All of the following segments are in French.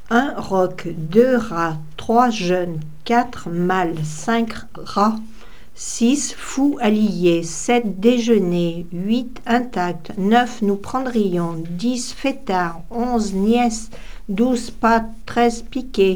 1 roc, 2 rats, 3 jeunes, 4 mâles, 5 rats, 6 fous alliés, 7 déjeuners, 8 intacts, 9 nous prendrions, 10 fêtards, 11 nièces, 12 pattes, 13 piquets,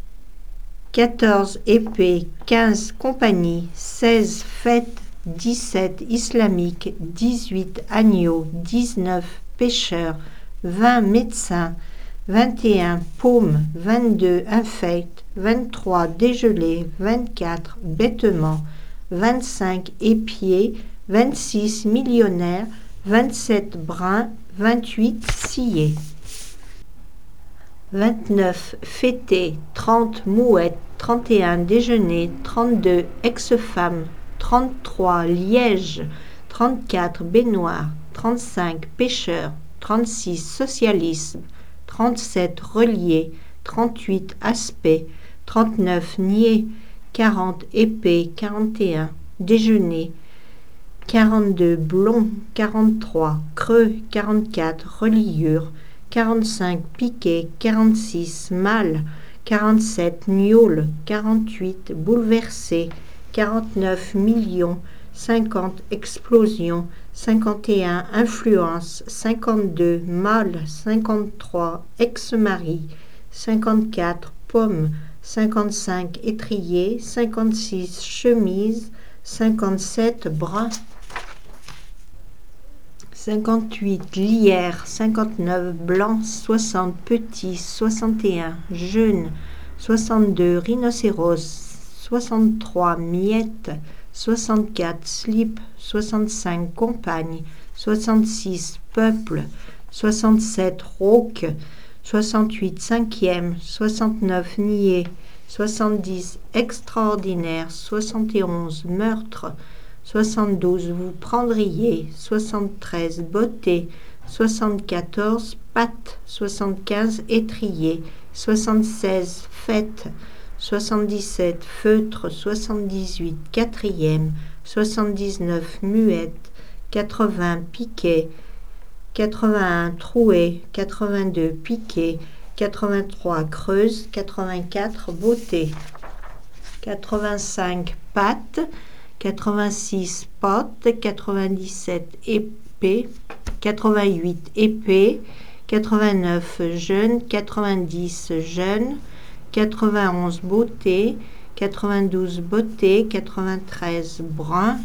14 épées, 15 compagnies, 16 fêtes, 17 islamiques, 18 agneaux, 19 pêcheurs, 20 médecins, 21 paumes, 22 infects, 23 dégelés, 24 bêtements, 25 épiers, 26 millionnaires, 27 bruns, 28 sciés. 29 fêtés, 30 mouettes, 31 déjeuners, 32 ex-femmes, 33 lièges, 34 baignoires, 35 pêcheurs, 36 socialisme, 37 reliés, 38 aspects, 39 niais, 40 épées, 41 déjeuners, 42 blonds, 43 creux, 44 reliures, 45 piquets, 46 mâles, 47 gnôles, 48 bouleversés, 49 millions, 50 explosions, 51 influences, 52 mâles, 53 ex-maris, 54 pommes, 55 étriers, 56 chemises, 57 bras, 58 lierres, 59 blancs, 60 petits, 61 jeunes, 62 rhinocéros, 63 miettes, 64 slips, 65 compagnes, 66 peuples, 67 rauques, 68 cinquièmes, 69 niais, 70 extraordinaires, 71 meurtres, 72 vous prendriez, 73 beautés, 74 pattes, 75 étriers, 76 fêtes, 77 feutres, 78 quatrièmes, 79 muettes, 80 piquets, 81 trouées, 82 piquets, 83 creuses, 84 beautés, 85 pattes, 86 potes, 97 épées, 88 épées, 89 jeunes, 90 jeunes, 91 beautés, 92 beautés, 93 bruns,